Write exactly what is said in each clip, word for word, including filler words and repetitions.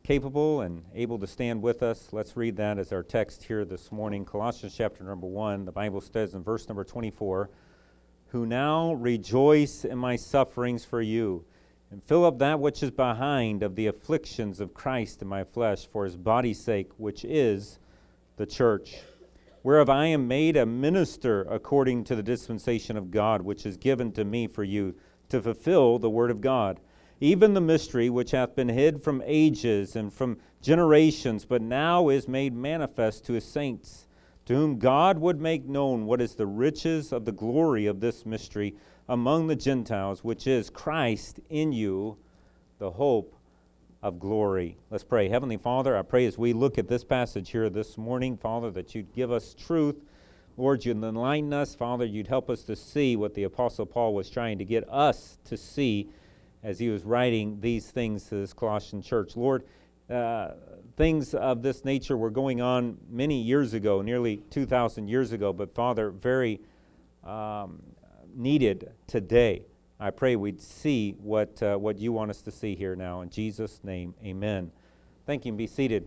capable and able to stand with us, let's read that as our text here this morning. Colossians chapter number one, the Bible says in verse number twenty-four, "Who now rejoice in my sufferings for you, and fill up that which is behind of the afflictions of Christ in my flesh for his body's sake, which is the church, whereof I am made a minister according to the dispensation of God, which is given to me for you, to fulfill the word of God, even the mystery which hath been hid from ages and from generations, but now is made manifest to his saints, to whom God would make known what is the riches of the glory of this mystery among the Gentiles, which is Christ in you, the hope of glory." Let's pray. Heavenly Father, I pray as we look at this passage here this morning, Father, that you'd give us truth. Lord, you'd enlighten us. Father, you'd help us to see what the Apostle Paul was trying to get us to see as he was writing these things to this Colossian church. Lord, uh, things of this nature were going on many years ago, nearly two thousand years ago, but Father, very um, needed today. I pray we'd see what uh, what you want us to see here now. In Jesus' name, amen. Thank you, and be seated.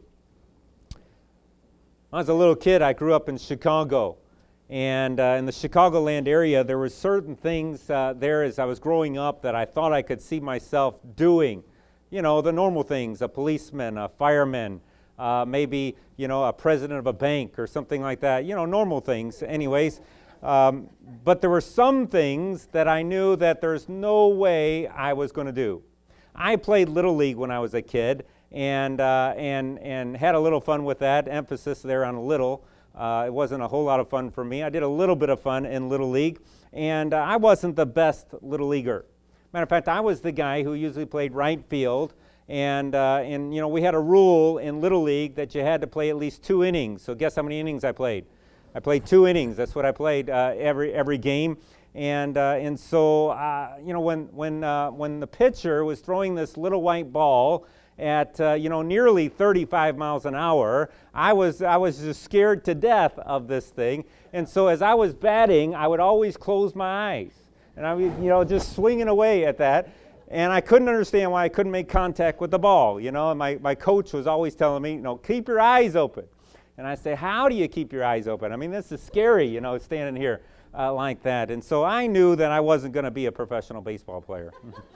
When I was a little kid, I grew up in Chicago. And uh, in the Chicagoland area, there were certain things uh, there as I was growing up that I thought I could see myself doing. You know, the normal things, a policeman, a fireman, uh, maybe, you know, a president of a bank or something like that. You know, normal things anyways. Um, but there were some things that I knew that there's no way I was going to do. I played Little League when I was a kid and, uh, and, and had a little fun with that, emphasis there on a little. Uh, it wasn't a whole lot of fun for me. I did a little bit of fun in Little League, and uh, I wasn't the best Little Leaguer. Matter of fact, I was the guy who usually played right field, and, uh, and you know, we had a rule in Little League that you had to play at least two innings. So guess how many innings I played? I played two innings. That's what I played uh, every every game. And uh, and so, uh, you know, when, when, uh, when the pitcher was throwing this little white ball at uh, you know nearly thirty-five miles an hour, I was I was just scared to death of this thing. And so as I was batting, I would always close my eyes, and I was you know just swinging away at that. And I couldn't understand why I couldn't make contact with the ball. You know, and my my coach was always telling me, you know, keep your eyes open. And I say, how do you keep your eyes open? I mean, this is scary, you know, standing here uh, like that. And so I knew that I wasn't going to be a professional baseball player.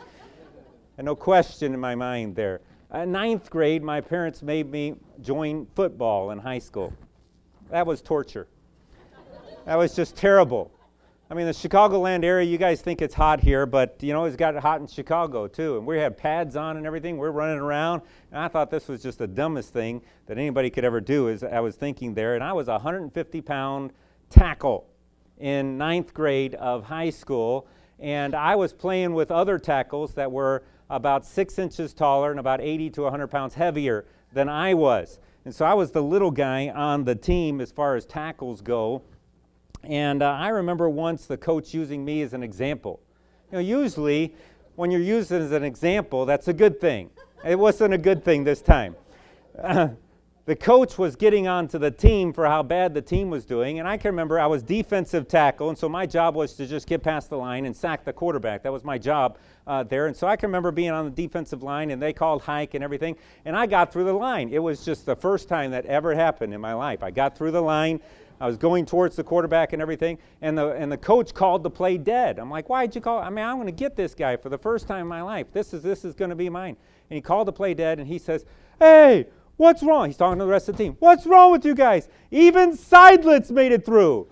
And no question in my mind there. Uh, ninth grade, my parents made me join football in high school. That was torture. That was just terrible. I mean, the Chicagoland area, you guys think it's hot here, but, you know, it's got hot in Chicago, too. And we had pads on and everything. We're running around. And I thought this was just the dumbest thing that anybody could ever do, as I was thinking there. And I was a one hundred fifty pound tackle in ninth grade of high school. And I was playing with other tackles that were about six inches taller and about eighty to one hundred pounds heavier than I was. And so I was the little guy on the team as far as tackles go. And uh, I remember once the coach using me as an example. You know, usually when you're used as an example, that's a good thing. It wasn't a good thing this time. Uh, the coach was getting onto the team for how bad the team was doing, and I can remember I was defensive tackle, and so my job was to just get past the line and sack the quarterback. That was my job uh, there, and so I can remember being on the defensive line, and they called hike and everything, and I got through the line. It was just the first time that ever happened in my life. I got through the line. I was going towards the quarterback and everything, and the and the coach called the play dead. I'm like, why'd you call? I mean, I'm going to get this guy for the first time in my life. This is this is going to be mine. And he called the play dead, and he says, hey, what's wrong? He's talking to the rest of the team. What's wrong with you guys? Even Seidlitz made it through.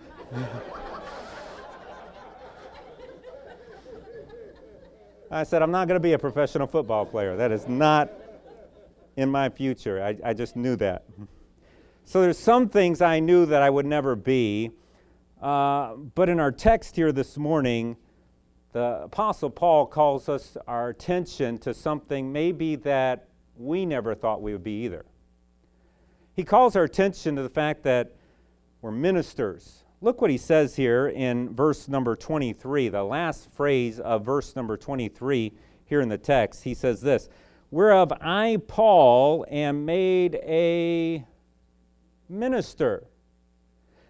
I said, I'm not going to be a professional football player. That is not in my future. I, I just knew that. So there's some things I knew that I would never be. Uh, but in our text here this morning, the Apostle Paul calls us our attention to something maybe that we never thought we would be either. He calls our attention to the fact that we're ministers. Look what he says here in verse number twenty-three, the last phrase of verse number twenty-three here in the text. He says this, whereof I, Paul, am made a minister.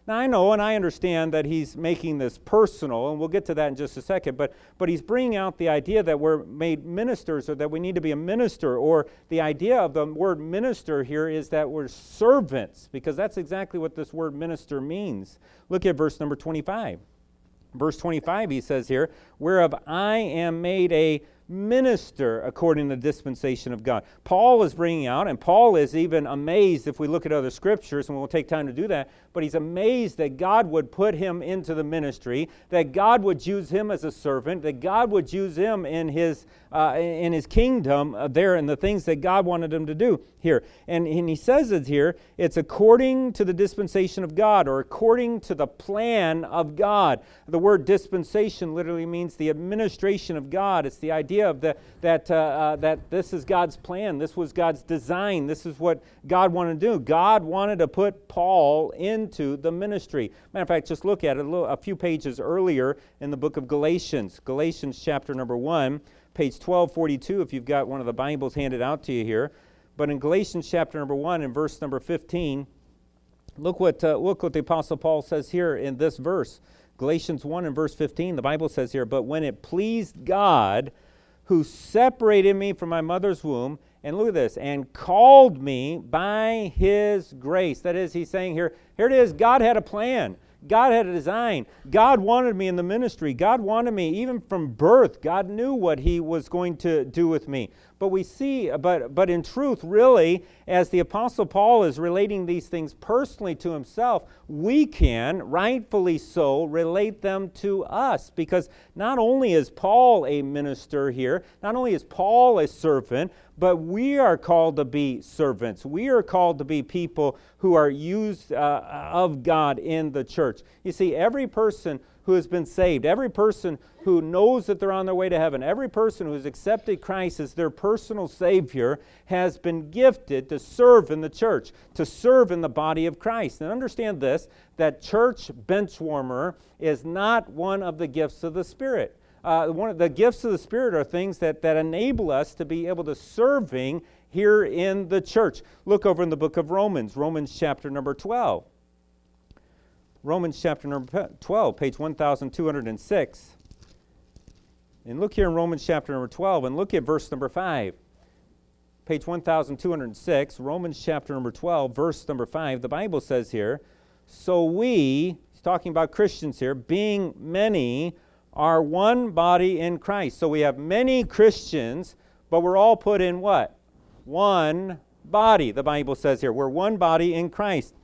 Now, I know and I understand that he's making this personal, and we'll get to that in just a second, but, but he's bringing out the idea that we're made ministers, or that we need to be a minister, or the idea of the word minister here is that we're servants, because that's exactly what this word minister means. Look at verse number twenty-five. Verse twenty-five, he says here, whereof I am made a minister according to the dispensation of God. Paul is bringing out, and Paul is even amazed if we look at other scriptures, and we'll take time to do that, but he's amazed that God would put him into the ministry, that God would use him as a servant, that God would use him in his uh, in his kingdom uh, there, and the things that God wanted him to do here. And, and he says it here, it's according to the dispensation of God, or according to the plan of God. The word dispensation literally means the administration of God. It's the idea of the, that, uh, uh, that this is God's plan, this was God's design, this is what God wanted to do. God wanted to put Paul into the ministry. Matter of fact, just look at it a, little, a few pages earlier in the book of Galatians. Galatians chapter number one, page twelve forty-two, if you've got one of the Bibles handed out to you here. But in Galatians chapter number one and verse number fifteen, look what, uh, look what the Apostle Paul says here in this verse. Galatians one and verse fifteen, the Bible says here, but when it pleased God, who separated me from my mother's womb, and look at this, and called me by his grace. That is, he's saying here, here it is, God had a plan. God had a design. God wanted me in the ministry. God wanted me even from birth. God knew what he was going to do with me. But we see, but but in truth, really, as the Apostle Paul is relating these things personally to himself, we can, rightfully so, relate them to us. Because not only is Paul a minister here, not only is Paul a servant, but we are called to be servants. We are called to be people who are used uh, of God in the church. You see, every person who has been saved, every person who knows that they're on their way to heaven, every person who has accepted Christ as their personal Savior has been gifted to serve in the church, to serve in the body of Christ. And understand this, that church bench warmer is not one of the gifts of the Spirit. Uh, one of the gifts of the Spirit are things that, that enable us to be able to serving here in the church. Look over in the book of Romans, Romans chapter number twelve. Romans chapter number twelve, page one thousand two hundred six. And look here in Romans chapter number twelve, and look at verse number five. Page one thousand two hundred six, Romans chapter number twelve, verse number five. The Bible says here, so we, he's talking about Christians here, being many, are one body in Christ. So we have many Christians, but we're all put in what? One body, the Bible says here. We're one body in Christ.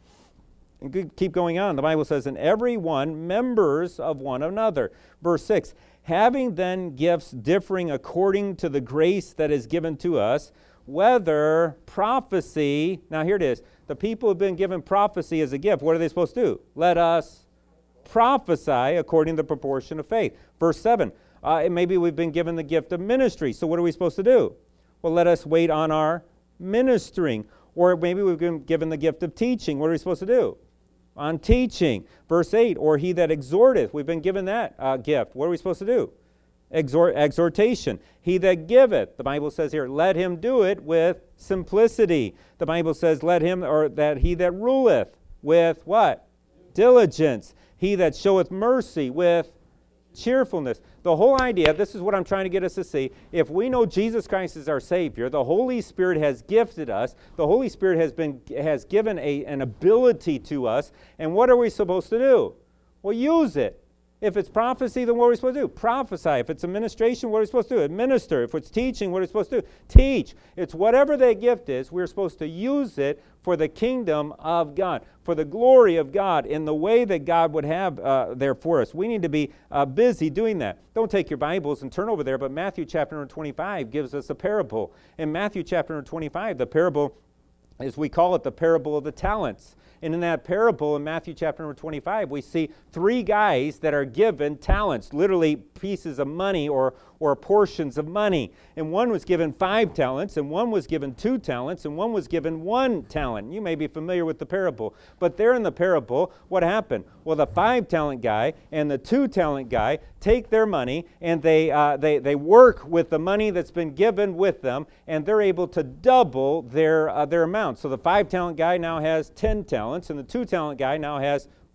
And keep going on. The Bible says, and every one members of one another. Verse six, having then gifts differing according to the grace that is given to us, whether prophecy, now here it is, the people who have been given prophecy as a gift, what are they supposed to do? Let us prophesy according to the proportion of faith. Verse seven, uh, maybe we've been given the gift of ministry, so what are we supposed to do? Well, let us wait on our ministering. Or maybe we've been given the gift of teaching, what are we supposed to do? On teaching. Verse eight, or he that exhorteth, we've been given that uh, gift. What are we supposed to do? Exhort, exhortation. He that giveth, the Bible says here, let him do it with simplicity. The Bible says, let him, or that he that ruleth with what? Diligence. He that showeth mercy with cheerfulness. The whole idea, this is what I'm trying to get us to see, if we know Jesus Christ is our Savior, the Holy Spirit has gifted us, the Holy Spirit has been has given a, an ability to us, and what are we supposed to do? Well, use it. If it's prophecy, then what are we supposed to do? Prophesy. If it's administration, what are we supposed to do? Administer. If it's teaching, what are we supposed to do? Teach. It's whatever that gift is, we're supposed to use it for the kingdom of God, for the glory of God in the way that God would have uh, there for us. We need to be uh, busy doing that. Don't take your Bibles and turn over there, but Matthew chapter number twenty-five gives us a parable. In Matthew chapter number twenty-five, the parable, as we call it, the parable of the talents. And in that parable in Matthew chapter number twenty-five, we see three guys that are given talents, literally pieces of money or, or portions of money. And one was given five talents, and one was given two talents, and one was given one talent. You may be familiar with the parable. But there in the parable, what happened? Well, the five-talent guy and the two-talent guy take their money, and they, uh, they, they work with the money that's been given with them, and they're able to double their, uh, their amount. So the five-talent guy now has ten talents, and the two-talent guy now has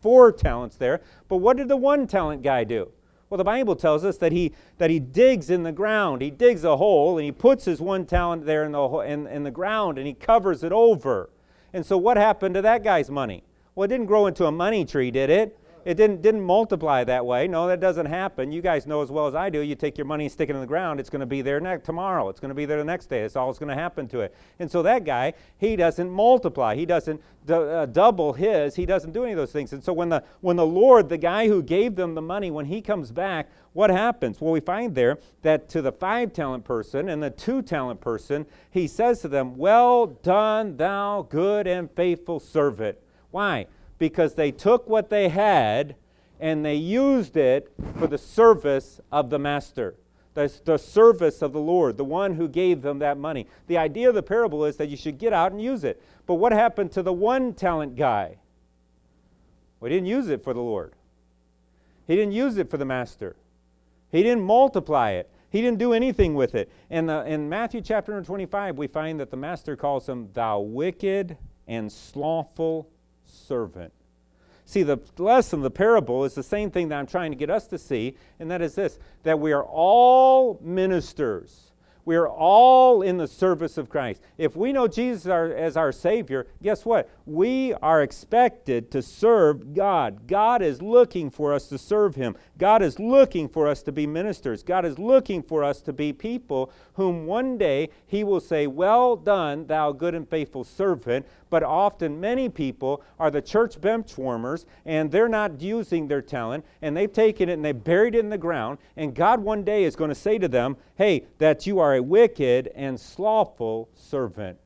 four talents there. But what did the one talent guy do? Well, the Bible tells us that he that he digs in the ground. He digs a hole, and he puts his one talent there in the, in, in the ground, and he covers it over. And so what happened to that guy's money? Well, it didn't grow into a money tree, did it? It didn't didn't multiply that way. No, that doesn't happen. You guys know as well as I do, you take your money and stick it in the ground, it's going to be there ne- tomorrow. It's going to be there the next day. That's all that's going to happen to it. And so that guy, he doesn't multiply. He doesn't d- uh, double his. He doesn't do any of those things. And so when the when the Lord, the guy who gave them the money, when he comes back, what happens? Well, we find there that to the five-talent person and the two-talent person, he says to them, "Well done, thou good and faithful servant." Why? Because they took what they had and they used it for the service of the master, the, the service of the Lord, the one who gave them that money. The idea of the parable is that you should get out and use it. But what happened to the one talent guy? Well, he didn't use it for the Lord. He didn't use it for the master. He didn't multiply it. He didn't do anything with it. And in, in Matthew chapter twenty-five, we find that the master calls him, "Thou wicked and slothful servant." See, the lesson of the parable is the same thing that I'm trying to get us to see, and that is this, that we are all ministers. We are all in the service of Christ. If we know Jesus our, as our Savior, guess what? We are expected to serve God. God is looking for us to serve Him. God is looking for us to be ministers. God is looking for us to be people whom one day He will say, "Well done, thou good and faithful servant." But often many people are the church bench warmers, and they're not using their talent, and they've taken it and they've buried it in the ground, and God one day is going to say to them, "Hey, that you are a wicked and slothful servant."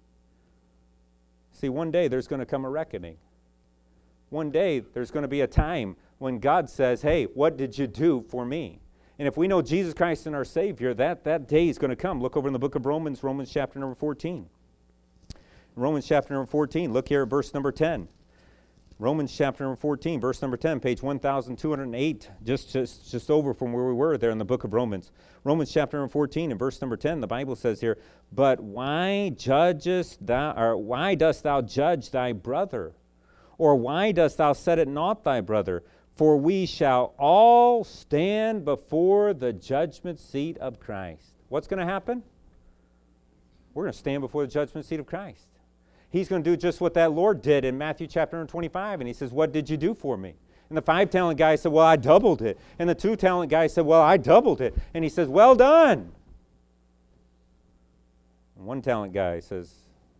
See, one day there's going to come a reckoning. One day there's going to be a time when God says, "Hey, what did you do for me?" And if we know Jesus Christ and our Savior, that, that day is going to come. Look over in the book of Romans, Romans chapter number fourteen. Romans chapter number fourteen, look here at verse number ten. Romans chapter number fourteen, verse number ten, page one thousand two hundred eight, just, just, just over from where we were there in the book of Romans. Romans chapter number fourteen and verse number ten, the Bible says here, "But why judgest thou, or why dost thou judge thy brother? Or why dost thou set it not thy brother? For we shall all stand before the judgment seat of Christ." What's going to happen? We're going to stand before the judgment seat of Christ. He's going to do just what that Lord did in Matthew chapter twenty-five. And he says, "What did you do for me?" And the five-talent guy said, "Well, I doubled it." And the two-talent guy said, "Well, I doubled it." And he says, "Well done." And one-talent guy says,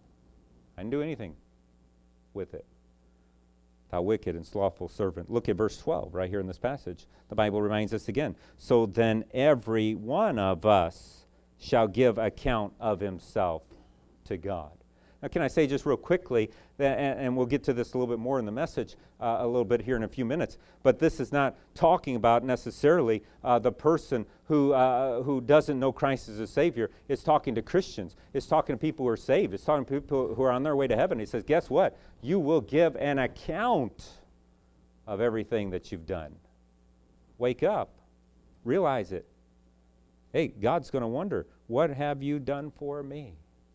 "I didn't do anything with it. Thou wicked and slothful servant." Look at verse twelve right here in this passage. The Bible reminds us again. "So then every one of us shall give account of himself to God." Now, can I say just real quickly, that, and, and we'll get to this a little bit more in the message uh, a little bit here in a few minutes, but this is not talking about necessarily uh, the person who uh, who doesn't know Christ as a Savior. It's talking to Christians. It's talking to people who are saved. It's talking to people who are on their way to heaven. He says, guess what? You will give an account of everything that you've done. Wake up. Realize it. Hey, God's going to wonder, what have you done for me?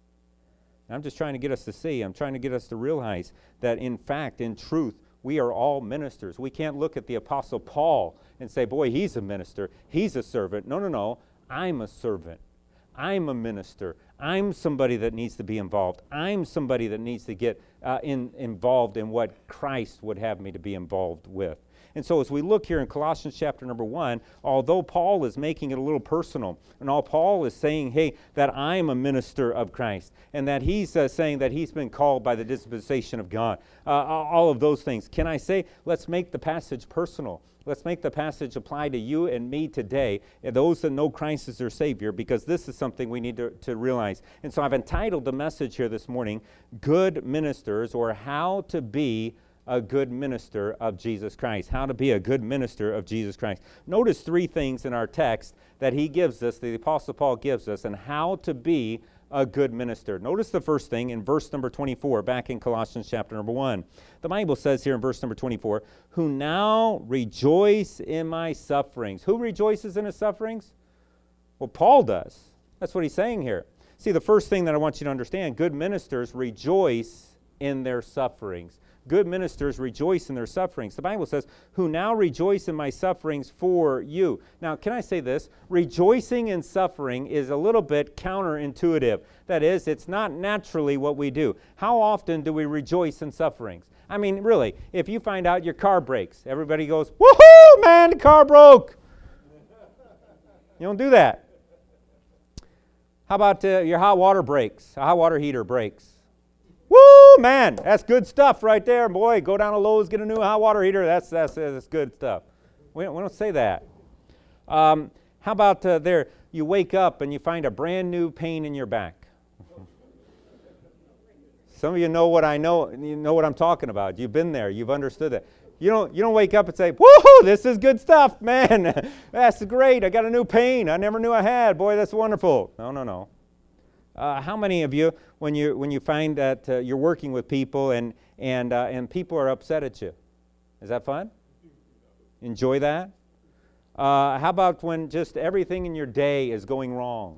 I'm just trying to get us to see, I'm trying to get us to realize that in fact, in truth, we are all ministers. We can't look at the Apostle Paul and say, boy, he's a minister, he's a servant. No, no, no, I'm a servant. I'm a minister. I'm somebody that needs to be involved. I'm somebody that needs to get uh, in, involved in what Christ would have me to be involved with. And so as we look here in Colossians chapter number one, although Paul is making it a little personal, and all Paul is saying, hey, that I'm a minister of Christ, and that he's uh, saying that he's been called by the dispensation of God, uh, all of those things. Can I say, let's make the passage personal. Let's make the passage apply to you and me today, and those that know Christ as their Savior, because this is something we need to, to realize. And so I've entitled the message here this morning, Good Ministers, or How to Be a Good Minister of Jesus Christ. How to be a good minister of Jesus Christ. Notice three things in our text that he gives us, the Apostle Paul gives us, and how to be a good minister. Notice the first thing in verse number twenty-four, back in Colossians chapter number one. The Bible says here in verse number twenty-four, who now rejoice in my sufferings. Who rejoices in his sufferings? Well, Paul does. That's what he's saying here. See, the first thing that I want you to understand, good ministers rejoice in their sufferings. good ministers rejoice in their sufferings. The Bible says, who now rejoice in my sufferings for you. Now, can I say this? Rejoicing in suffering is a little bit counterintuitive. That is, it's not naturally what we do. How often do we rejoice in sufferings? I mean, really, if you find out your car breaks, everybody goes, woohoo, man, the car broke. You don't do that. How about uh, your hot water breaks? A hot water heater breaks. Woo, man, that's good stuff right there, boy. Go down to Lowe's, get a new hot water heater. That's that's, that's good stuff. We don't, we don't say that. Um, how about uh, there, you wake up and you find a brand new pain in your back. Some of you know what I know, you know what I'm talking about. You've been there, you've understood that. You don't, you don't wake up and say, woohoo, this is good stuff, man. That's great. I got a new pain I never knew I had. Boy, that's wonderful. No, no, no. Uh, how many of you, when you when you find that uh, you're working with people and and uh, and people are upset at you, is that fun? Enjoy that? Uh, how about when just everything in your day is going wrong?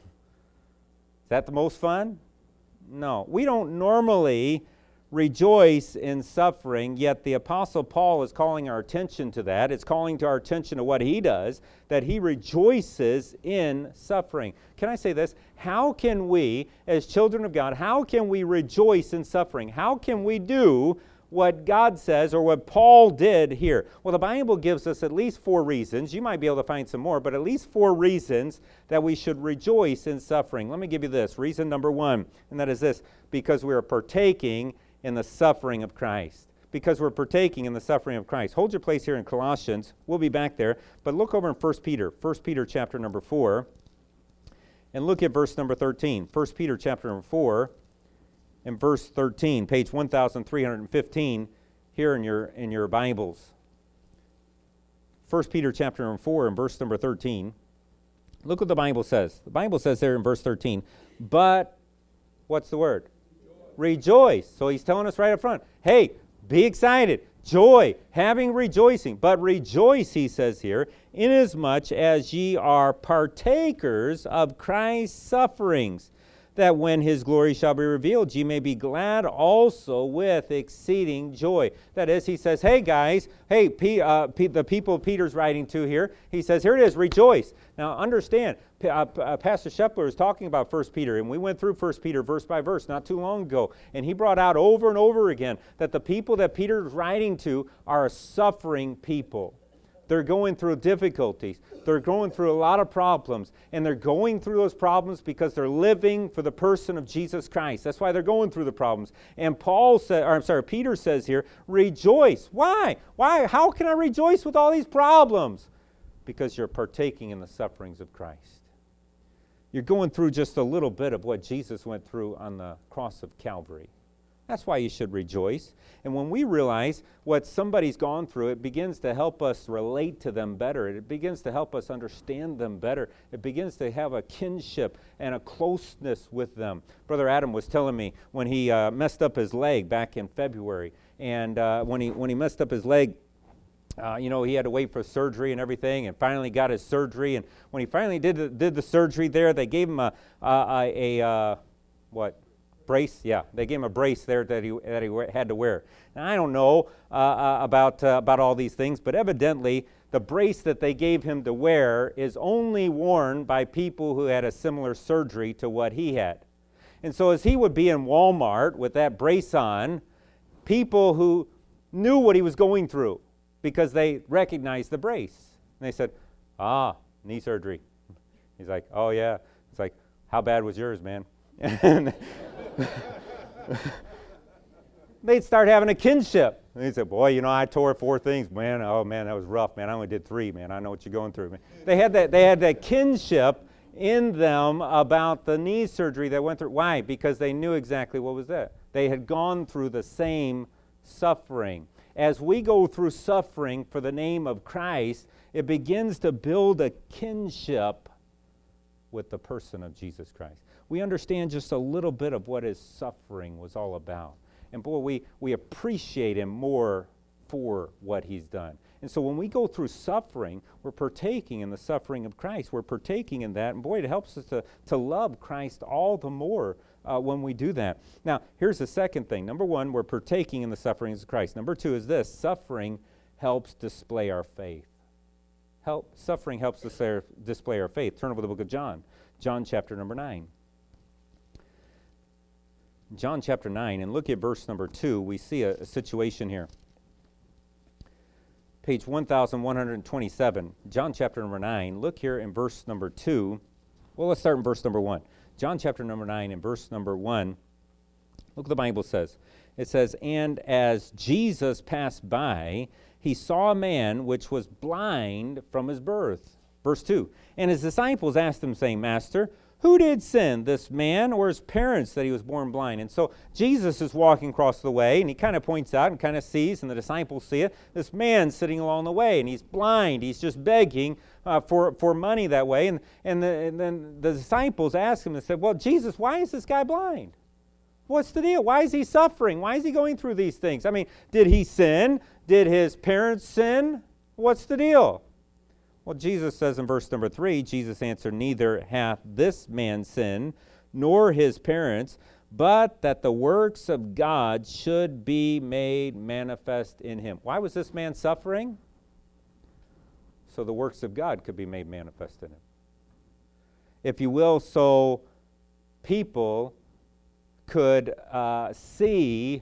Is that the most fun? No. We don't normally rejoice in suffering, yet the Apostle Paul is calling our attention to that. It's calling to our attention to what he does, that he rejoices in suffering. Can I say this? How can we, as children of God, how can we rejoice in suffering? How can we do what God says or what Paul did here? Well, the Bible gives us at least four reasons. You might be able to find some more, but at least four reasons that we should rejoice in suffering. Let me give you this. Reason number one, and that is this: because we are partaking in the suffering of Christ. Because we're partaking in the suffering of Christ. Hold your place here in Colossians. We'll be back there. But look over in First Peter. First Peter chapter number four. And look at verse number thirteen. First Peter chapter number four and verse thirteen. Page one thousand three hundred fifteen here in your, in your Bibles. First Peter chapter number four and verse number thirteen. Look what the Bible says. The Bible says there in verse thirteen, but, what's the word? Rejoice. So he's telling us right up front, hey, be excited, joy, having rejoicing. But rejoice, he says here, inasmuch as ye are partakers of Christ's sufferings, that when his glory shall be revealed, ye may be glad also with exceeding joy. That is, he says, hey guys, hey, P, uh, P, the people Peter's writing to here, he says, here it is, rejoice. Now understand, uh, uh, Pastor Shepler is talking about First Peter, and we went through First Peter verse by verse not too long ago, and he brought out over and over again that the people that Peter's writing to are a suffering people. They're going through difficulties. They're going through a lot of problems. And they're going through those problems because they're living for the person of Jesus Christ. That's why they're going through the problems. And Paul said, or I'm sorry, Peter says here, rejoice. Why? Why? How can I rejoice with all these problems? Because you're partaking in the sufferings of Christ. You're going through just a little bit of what Jesus went through on the cross of Calvary. That's why you should rejoice. And when we realize what somebody's gone through, it begins to help us relate to them better. It begins to help us understand them better. It begins to have a kinship and a closeness with them. Brother Adam was telling me when he uh, messed up his leg back in February, and uh, when he when he messed up his leg, uh, you know, he had to wait for surgery and everything, and finally got his surgery. And when he finally did the, did the surgery there, they gave him a a, a, a uh, what? brace, yeah, they gave him a brace there that he that he had to wear. Now, I don't know uh, uh, about uh, about all these things, but evidently the brace that they gave him to wear is only worn by people who had a similar surgery to what he had. And so as he would be in Walmart with that brace on, people who knew what he was going through because they recognized the brace. And they said, ah, knee surgery. He's like, oh yeah. It's like, how bad was yours, man? And they'd start having a kinship. And he'd say, boy, you know, I tore four things, man. Oh, man, that was rough, man. I only did three, man. I know what you're going through, man. They had that, they had that kinship in them about the knee surgery that went through. Why? Because they knew exactly what was that. They had gone through the same suffering. As we go through suffering for the name of Christ, it begins to build a kinship with the person of Jesus Christ. We understand just a little bit of what his suffering was all about. And boy, we, we appreciate him more for what he's done. And so when we go through suffering, we're partaking in the suffering of Christ. We're partaking in that. And boy, it helps us to, to love Christ all the more uh, when we do that. Now, here's the second thing. Number one, we're partaking in the sufferings of Christ. Number two is this: suffering helps display our faith. Help, suffering helps display, display our faith. Turn over the book of John. John chapter number nine. John chapter nine, and look at verse number two. We see a, a situation here. Page one thousand one hundred twenty-seven, John chapter number nine. Look here in verse number two. Well, let's start in verse number one. John chapter number nine and verse number one. Look what the Bible says. It says, "And as Jesus passed by, he saw a man which was blind from his birth." Verse two. "And his disciples asked him, saying, Master, who did sin, this man or his parents, that he was born blind?" And so Jesus is walking across the way, and he kind of points out and kind of sees, and the disciples see it, this man sitting along the way, and he's blind. He's just begging uh, for, for money that way. And, and, the, and then the disciples ask him and said, "Well, Jesus, why is this guy blind? What's the deal? Why is he suffering? Why is he going through these things? I mean, did he sin? Did his parents sin? What's the deal?" Well, Jesus says in verse number three, Jesus answered, "Neither hath this man sinned, nor his parents, but that the works of God should be made manifest in him." Why was this man suffering? So the works of God could be made manifest in him. If you will, so people could uh, see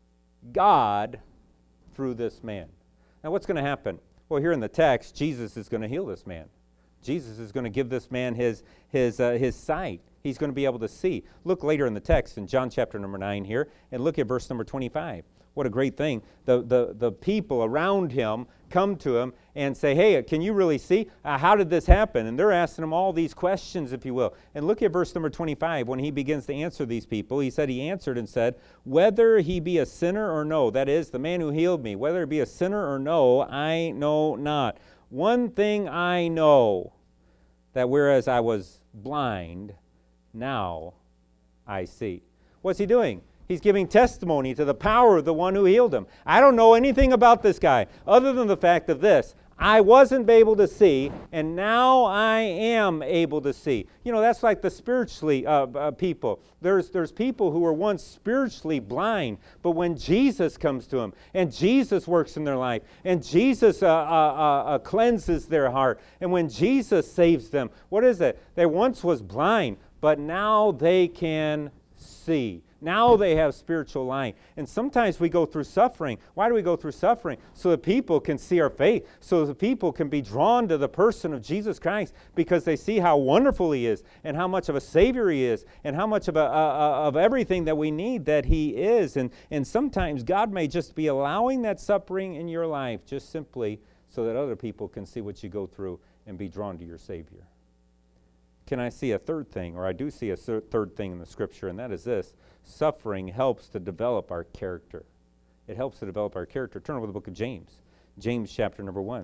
God through this man. Now, what's going to happen? Well, here in the text, Jesus is going to heal this man. Jesus is going to give this man his his uh, his sight. He's going to be able to see. Look later in the text in John chapter number nine here, and look at verse number twenty-five. What a great thing. The the the people around him come to him and say, "Hey, can you really see? Uh, how did this happen?" And they're asking him all these questions, if you will. And look at verse number twenty-five. When he begins to answer these people, he said, he answered and said, "Whether he be a sinner or no," that is, the man who healed me, "whether he be a sinner or no, I know not. One thing I know, that whereas I was blind, now I see." What's he doing? He's giving testimony to the power of the one who healed him. I don't know anything about this guy other than the fact of this: I wasn't able to see, and now I am able to see. You know, that's like the spiritually uh, uh, people. There's there's people who were once spiritually blind, but when Jesus comes to them, and Jesus works in their life, and Jesus uh, uh, uh, cleanses their heart, and when Jesus saves them, what is it? They once was blind, but now they can see. Now they have spiritual light. And sometimes we go through suffering. Why do we go through suffering? So that people can see our faith. So that people can be drawn to the person of Jesus Christ because they see how wonderful he is and how much of a Savior he is and how much of, a, uh, of everything that we need that he is. And, and sometimes God may just be allowing that suffering in your life just simply so that other people can see what you go through and be drawn to your Savior. Can I see a third thing, or I do see a third thing in the Scripture, and that is this: suffering helps to develop our character. It helps to develop our character. Turn over the book of James. James chapter number one.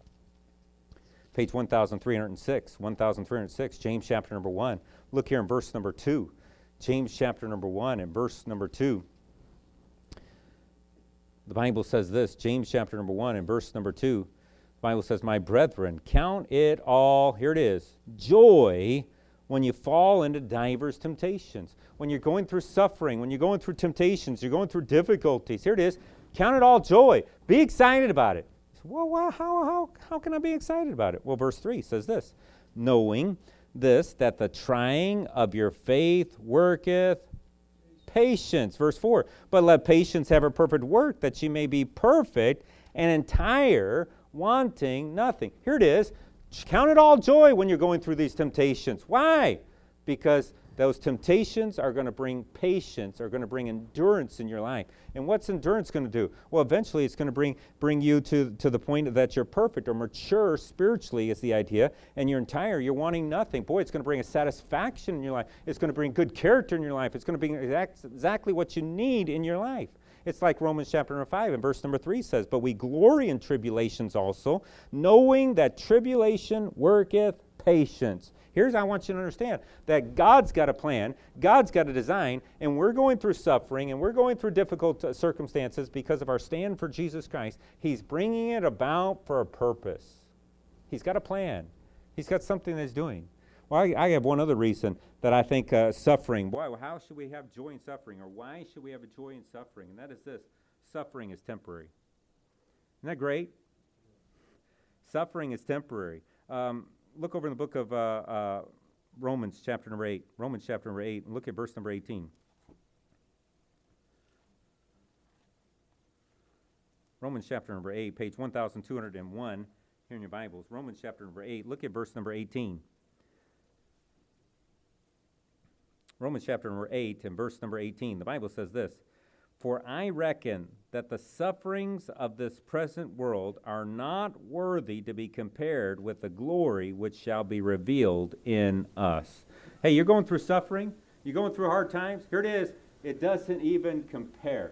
Page one thousand three hundred six. one thousand three hundred six, James chapter number one. Look here in verse number two. James chapter number one and verse number two. The Bible says this, James chapter number one and verse number two. The Bible says, "My brethren, count it all," here it is, "joy when you fall into divers temptations." When you're going through suffering, when you're going through temptations, you're going through difficulties, here it is, count it all joy. Be excited about it. Well, well how, how, how can I be excited about it? Well, verse three says this, "Knowing this, that the trying of your faith worketh patience." Verse four, "But let patience have a perfect work, that ye may be perfect and entire, wanting nothing." Here it is. Count it all joy when you're going through these temptations. Why? Because those temptations are going to bring patience, are going to bring endurance in your life. And what's endurance going to do? Well, eventually it's going to bring bring you to, to the point that you're perfect or mature spiritually is the idea, and you're entire, you're wanting nothing. Boy, it's going to bring a satisfaction in your life. It's going to bring good character in your life. It's going to bring exact, exactly what you need in your life. It's like Romans chapter number five and verse number three says, "But we glory in tribulations also, knowing that tribulation worketh patience." Here's how I want you to understand that God's got a plan, God's got a design, and we're going through suffering and we're going through difficult uh, circumstances because of our stand for Jesus Christ. He's bringing it about for a purpose. He's got a plan. He's got something that he's doing. Well, I, I have one other reason that I think uh, suffering. Why? How should we have joy in suffering? Or why should we have a joy in suffering? And that is this. Suffering is temporary. Isn't that great? Suffering is temporary. Um, look over in the book of uh, uh, Romans chapter number eight. Romans chapter number eight. And look at verse number eighteen. Romans chapter number eight, page one thousand two hundred one here in your Bibles. Romans chapter number eight. Look at verse number eighteen. Romans chapter number eight and verse number eighteen. The Bible says this, "For I reckon that the sufferings of this present world are not worthy to be compared with the glory which shall be revealed in us." Hey, you're going through suffering? You're going through hard times? Here it is. It doesn't even compare.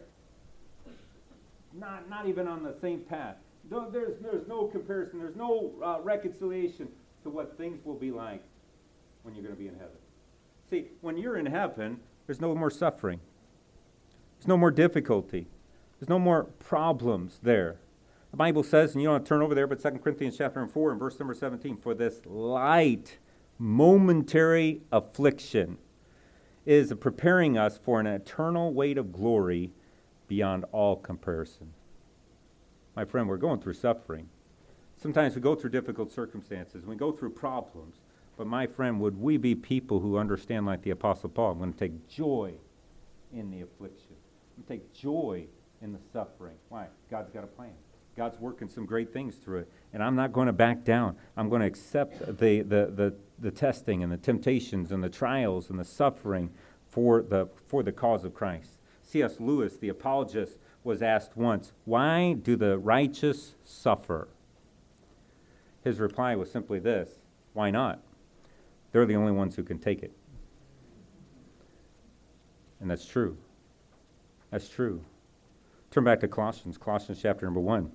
Not, not even on the same path. No, there's, there's no comparison. There's no uh, reconciliation to what things will be like when you're going to be in heaven. See, when you're in heaven, there's no more suffering. There's no more difficulty. There's no more problems there. The Bible says, and you don't have to turn over there, but Second Corinthians chapter four and verse number seventeen, "For this light, momentary affliction is preparing us for an eternal weight of glory beyond all comparison." My friend, we're going through suffering. Sometimes we go through difficult circumstances. We go through problems. But my friend, would we be people who understand like the Apostle Paul? I'm going to take joy in the affliction. I'm going to take joy in the suffering. Why? God's got a plan. God's working some great things through it. And I'm not going to back down. I'm going to accept the, the, the, the testing and the temptations and the trials and the suffering for the, for the cause of Christ. C S Lewis, the apologist, was asked once, "Why do the righteous suffer?" His reply was simply this: "Why not? They're the only ones who can take it." And that's true. That's true. Turn back to Colossians, Colossians chapter number one.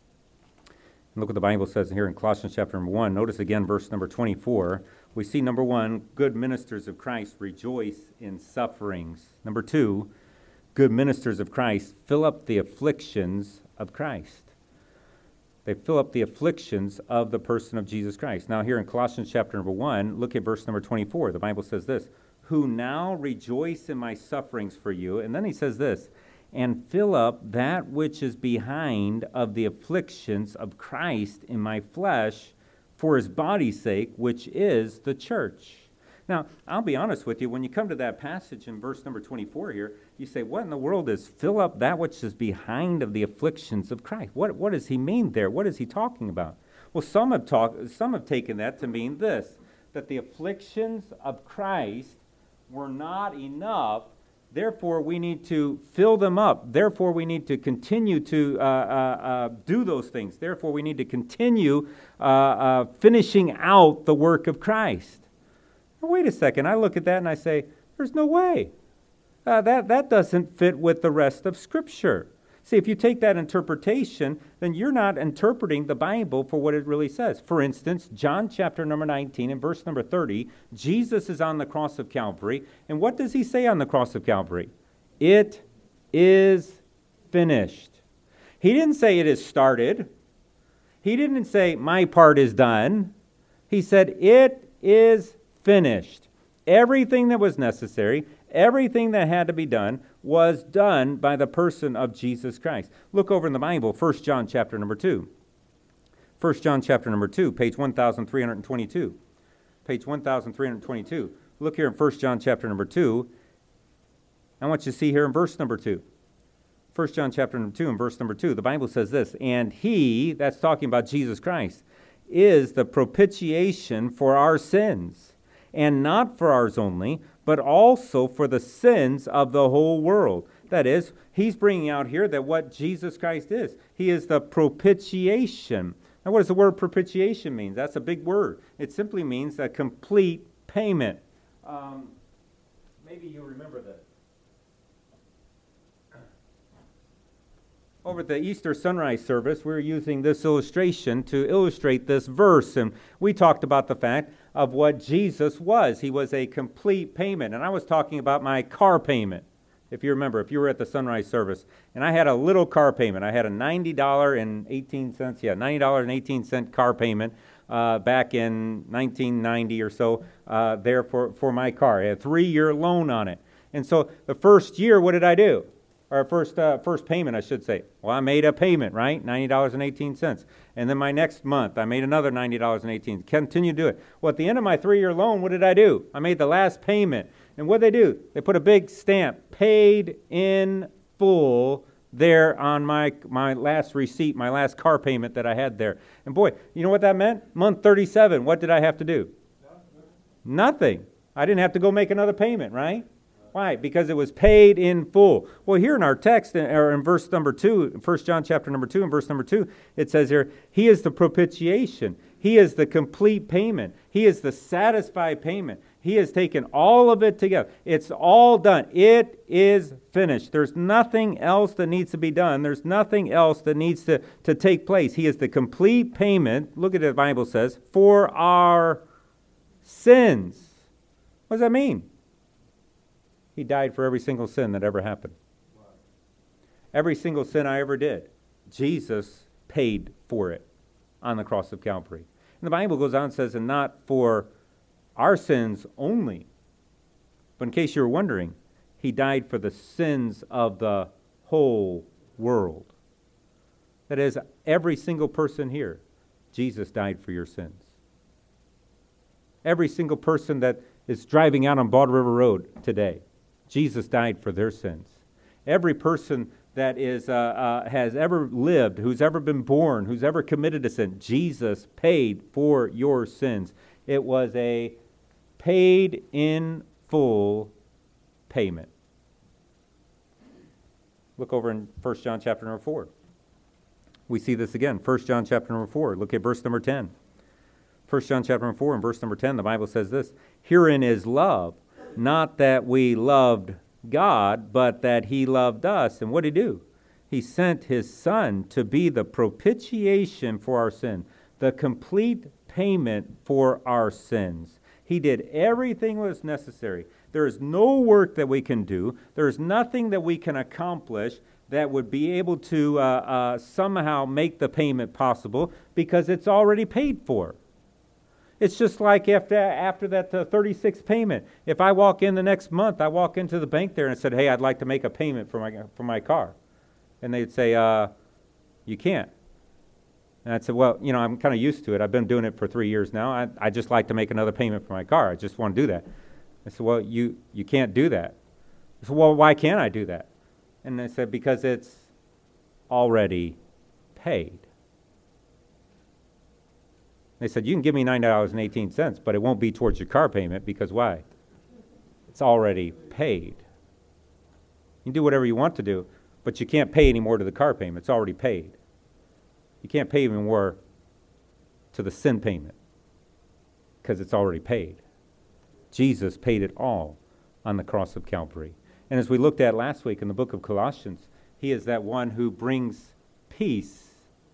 And look what the Bible says here in Colossians chapter number one. Notice again verse number twenty-four. We see, number one, good ministers of Christ rejoice in sufferings. Number two, good ministers of Christ fill up the afflictions of Christ. They fill up the afflictions of the person of Jesus Christ. Now here in Colossians chapter number one, look at verse number twenty-four. The Bible says this, "Who now rejoice in my sufferings for you." And then he says this, "And fill up that which is behind of the afflictions of Christ in my flesh for his body's sake, which is the church." Now, I'll be honest with you, when you come to that passage in verse number twenty-four here, you say, what in the world is fill up that which is behind of the afflictions of Christ? What, what does he mean there? What is he talking about? Well, some have talked, some have taken that to mean this, that the afflictions of Christ were not enough, therefore we need to fill them up. Therefore we need to continue to uh, uh, uh, do those things. Therefore we need to continue uh, uh, finishing out the work of Christ. Wait a second, I look at that and I say, there's no way. Uh, that, that doesn't fit with the rest of Scripture. See, if you take that interpretation, then you're not interpreting the Bible for what it really says. For instance, John chapter number nineteen and verse number thirty, Jesus is on the cross of Calvary. And what does he say on the cross of Calvary? It is finished. He didn't say it is started. He didn't say my part is done. He said it is finished. Everything that was necessary, everything that had to be done was done by the person of Jesus Christ. Look over in the Bible, First John chapter number two. First John chapter number two, page one thousand three hundred twenty-two. Page one thousand three hundred twenty-two. Look here in First John chapter number two. I want you to see here in verse number two. First John chapter number two and verse number two. The Bible says this, "And he," that's talking about Jesus Christ, "is the propitiation for our sins. And not for ours only, but also for the sins of the whole world." That is, he's bringing out here that what Jesus Christ is. He is the propitiation. Now, what does the word propitiation mean? That's a big word. It simply means a complete payment. Um, maybe you remember this. Over at the Easter sunrise service, we were using this illustration to illustrate this verse. And we talked about the fact of what Jesus was. He was a complete payment. And I was talking about my car payment, if you remember, if you were at the sunrise service. And I had a little car payment. I had a ninety dollars and eighteen cents, yeah, ninety dollars and eighteen cents car payment uh, back in nineteen ninety or so uh, there for, for my car. I had a three-year loan on it. And so the first year, what did I do? Or first uh, first payment, I should say. Well, I made a payment, right? ninety dollars and eighteen cents. And then my next month, I made another ninety dollars and eighteen cents. Continue to do it. Well, at the end of my three-year loan, what did I do? I made the last payment. And what did they do? They put a big stamp, paid in full, there on my my last receipt, my last car payment that I had there. And boy, you know what that meant? Month thirty-seven, what did I have to do? Nothing. I didn't have to go make another payment, right? Why? Because it was paid in full. Well, here in our text, or in verse number two, First John chapter number two, and verse number two, it says here, He is the propitiation. He is the complete payment. He is the satisfied payment. He has taken all of it together. It's all done. It is finished. There's nothing else that needs to be done. There's nothing else that needs to, to take place. He is the complete payment, look at what the Bible says, for our sins. What does that mean? He died for every single sin that ever happened. Every single sin I ever did, Jesus paid for it on the cross of Calvary. And the Bible goes on and says, and not for our sins only, but in case you're wondering, He died for the sins of the whole world. That is, every single person here, Jesus died for your sins. Every single person that is driving out on Bald River Road today, Jesus died for their sins. Every person that is uh, uh, has ever lived, who's ever been born, who's ever committed a sin, Jesus paid for your sins. It was a paid in full payment. Look over in First John chapter number four. We see this again. First John chapter number four. Look at verse number ten. First John chapter number four and verse number ten, the Bible says this, Herein is love, not that we loved God, but that He loved us. And what did He do? He sent His Son to be the propitiation for our sin, the complete payment for our sins. He did everything that was necessary. There is no work that we can do. There is nothing that we can accomplish that would be able to uh, uh, somehow make the payment possible, because it's already paid for. It's just like after, after that uh, thirty-sixth payment. If I walk in the next month, I walk into the bank there and said, hey, I'd like to make a payment for my for my car. And they'd say, uh, you can't. And I'd say, well, you know, I'm kind of used to it. I've been doing it for three years now. I I just like to make another payment for my car. I just want to do that. I said, well, you, you can't do that. I said, well, why can't I do that? And they said, because it's already paid. They said, you can give me nine dollars and eighteen cents, but it won't be towards your car payment, because why? It's already paid. You can do whatever you want to do, but you can't pay any more to the car payment. It's already paid. You can't pay even more to the sin payment, because it's already paid. Jesus paid it all on the cross of Calvary. And as we looked at last week in the book of Colossians, He is that one who brings peace,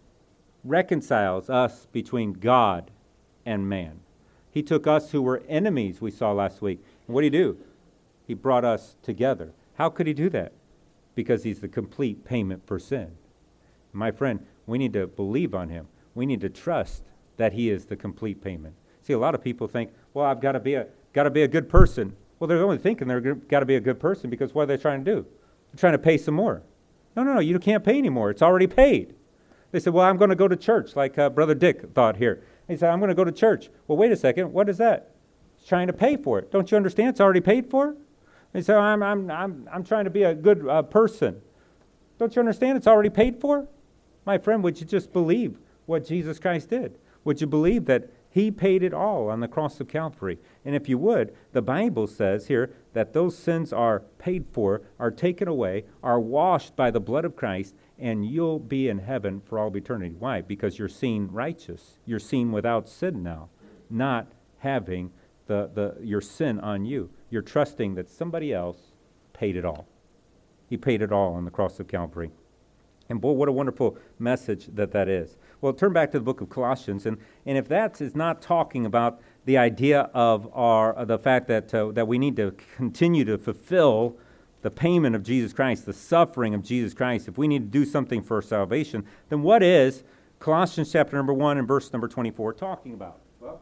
reconciles us between God and man. He took us who were enemies, we saw last week. And what did He do? He brought us together. How could He do that? Because He's the complete payment for sin. My friend, we need to believe on Him. We need to trust that He is the complete payment. See, a lot of people think, well, I've got to be a got to be a good person. Well, they're only thinking they've got to be a good person because what are they trying to do? They're trying to pay some more. No, no, no, you can't pay anymore. It's already paid. They said, well, I'm going to go to church, like uh, Brother Dick thought here. He said, I'm going to go to church. Well, wait a second. What is that? It's trying to pay for it. Don't you understand? It's already paid for. He said, I'm, I'm, I'm, I'm trying to be a good uh, person. Don't you understand? It's already paid for. My friend, would you just believe what Jesus Christ did? Would you believe that He paid it all on the cross of Calvary? And if you would, the Bible says here that those sins are paid for, are taken away, are washed by the blood of Christ, and you'll be in heaven for all eternity. Why? Because you're seen righteous. You're seen without sin now, not having the, the your sin on you. You're trusting that somebody else paid it all. He paid it all on the cross of Calvary. And boy, what a wonderful message that that is. Well, turn back to the book of Colossians, and, and if that is not talking about the idea of our uh, the fact that uh, that we need to continue to fulfill the payment of Jesus Christ, the suffering of Jesus Christ, if we need to do something for salvation, then what is Colossians chapter number one and verse number twenty-four talking about? Well,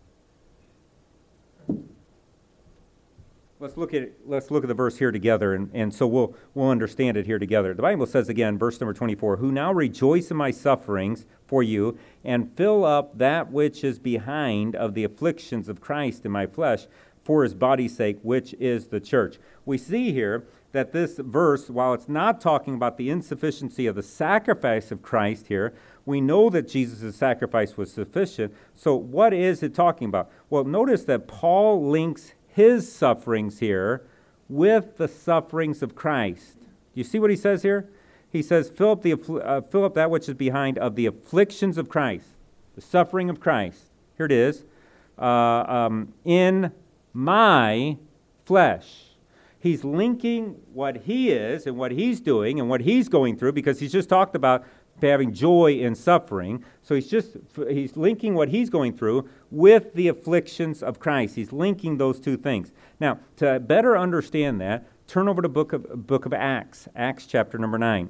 let's look at it, let's look at the verse here together, and, and so we'll we'll understand it here together. The Bible says again, verse number twenty-four, who now rejoice in my sufferings for you, and fill up that which is behind of the afflictions of Christ in my flesh, for his body's sake, which is the church. We see here that this verse, while it's not talking about the insufficiency of the sacrifice of Christ here, we know that Jesus' sacrifice was sufficient. So what is it talking about? Well, notice that Paul links his sufferings here with the sufferings of Christ. Do you see what he says here? He says, fill up, the, uh, fill up that which is behind of the afflictions of Christ, the suffering of Christ. Here it is. Uh, um, in my flesh. He's linking what he is and what he's doing and what he's going through, because he's just talked about having joy in suffering. So he's just he's linking what he's going through with the afflictions of Christ. He's linking those two things. Now, to better understand that, turn over to book of book of Acts, Acts chapter number nine.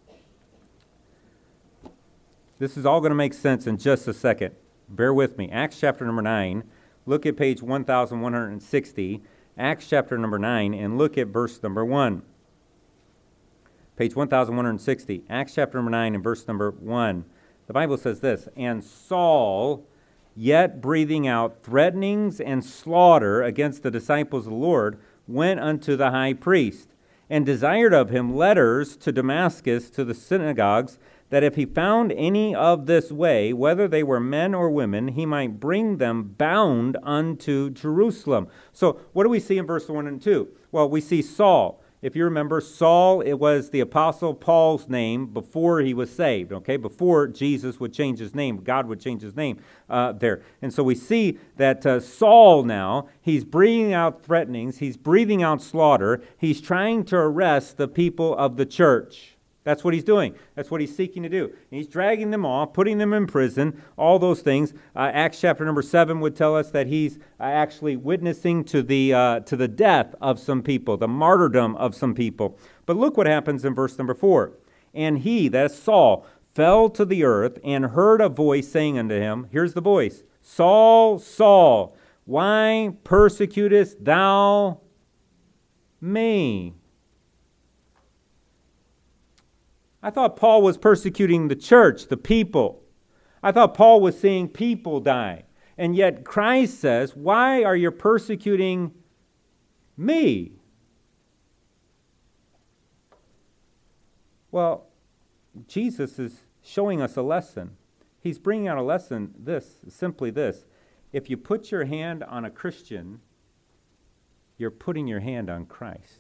This is all going to make sense in just a second. Bear with me. Acts chapter number nine. Look at page one thousand one hundred sixty. Acts chapter number nine, and look at verse number one. Page one thousand one hundred sixty, Acts chapter number nine and verse number one. The Bible says this, and Saul, yet breathing out threatenings and slaughter against the disciples of the Lord, went unto the high priest, and desired of him letters to Damascus to the synagogues, that if he found any of this way, whether they were men or women, he might bring them bound unto Jerusalem. So what do we see in verse one and two? Well, we see Saul. If you remember, Saul, it was the Apostle Paul's name before he was saved, okay? Before Jesus would change his name, God would change his name uh, there. And so we see that uh, Saul now, he's breathing out threatenings, he's breathing out slaughter, he's trying to arrest the people of the church. That's what he's doing. That's what he's seeking to do. And he's dragging them off, putting them in prison, all those things. Uh, Acts chapter number seven would tell us that he's uh, actually witnessing to the uh, to the death of some people, the martyrdom of some people. But look what happens in verse number four. And he, that's Saul, fell to the earth and heard a voice saying unto him, here's the voice, Saul, Saul, why persecutest thou me? I thought Paul was persecuting the church, the people. I thought Paul was seeing people die. And yet Christ says, why are you persecuting me? Well, Jesus is showing us a lesson. He's bringing out a lesson, this, simply this. If you put your hand on a Christian, you're putting your hand on Christ.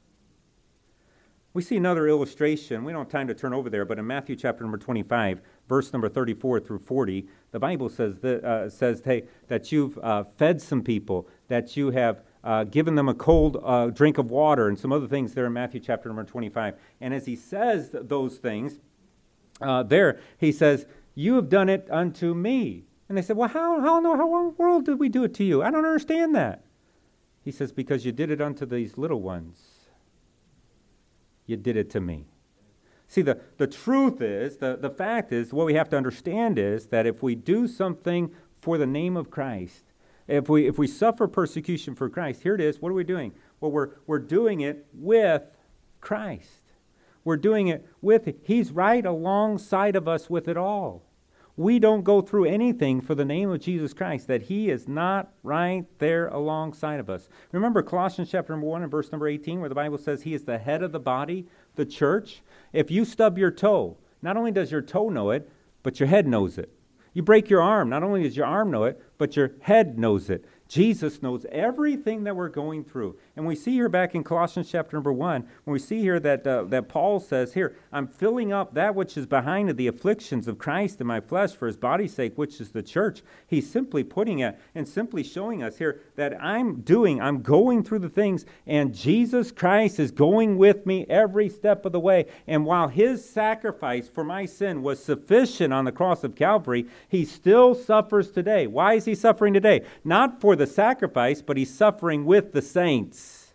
We see another illustration. We don't have time to turn over there, but in Matthew chapter number twenty-five, verse number thirty-four through forty, the Bible says that, uh, says hey, that you've uh, fed some people, that you have uh, given them a cold uh, drink of water, and some other things there in Matthew chapter number twenty-five. And as he says th- those things uh, there, he says, you have done it unto me. And they said, well, how, how, no, how in the world did we do it to you? I don't understand that. He says, because you did it unto these little ones. You did it to me. See, the, the truth is, the, the fact is, what we have to understand is that if we do something for the name of Christ, if we if we suffer persecution for Christ, here it is, what are we doing? Well, we're, we're doing it with Christ. We're doing it with it. He's right alongside of us with it all. We don't go through anything for the name of Jesus Christ that he is not right there alongside of us. Remember Colossians chapter number one and verse number eighteen, where the Bible says he is the head of the body, the church. If you stub your toe, not only does your toe know it, but your head knows it. You break your arm, not only does your arm know it, but your head knows it. Jesus knows everything that we're going through. And we see here back in Colossians chapter number one, when we see here that uh, that Paul says here, I'm filling up that which is behind of the afflictions of Christ in my flesh for his body's sake, which is the church. He's simply putting it and simply showing us here that I'm doing, I'm going through the things, and Jesus Christ is going with me every step of the way. And while his sacrifice for my sin was sufficient on the cross of Calvary, he still suffers today. Why is he suffering today? Not for the sacrifice, but he's suffering with the saints.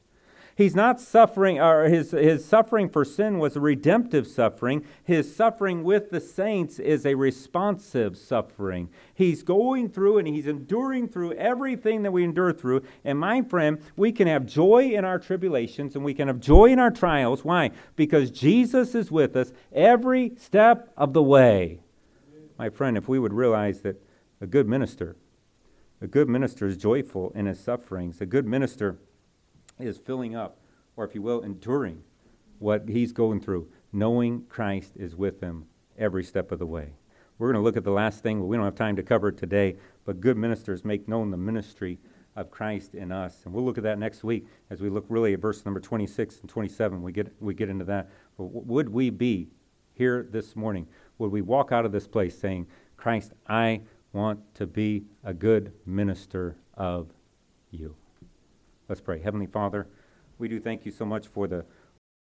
He's not suffering, or his, his suffering for sin was a redemptive suffering. His suffering with the saints is a responsive suffering. He's going through and he's enduring through everything that we endure through. And my friend, we can have joy in our tribulations and we can have joy in our trials. Why? Because Jesus is with us every step of the way. My friend, if we would realize that a good minister, a good minister is joyful in his sufferings. A good minister is filling up, or if you will, enduring what he's going through, knowing Christ is with him every step of the way. We're going to look at the last thing, but we don't have time to cover it today, but good ministers make known the ministry of Christ in us. And we'll look at that next week as we look really at verse number twenty-six and twenty-seven. We get we get into that. But would we be here this morning? Would we walk out of this place saying, Christ, I want to be a good minister of you? Let's pray. Heavenly Father, we do thank you so much for the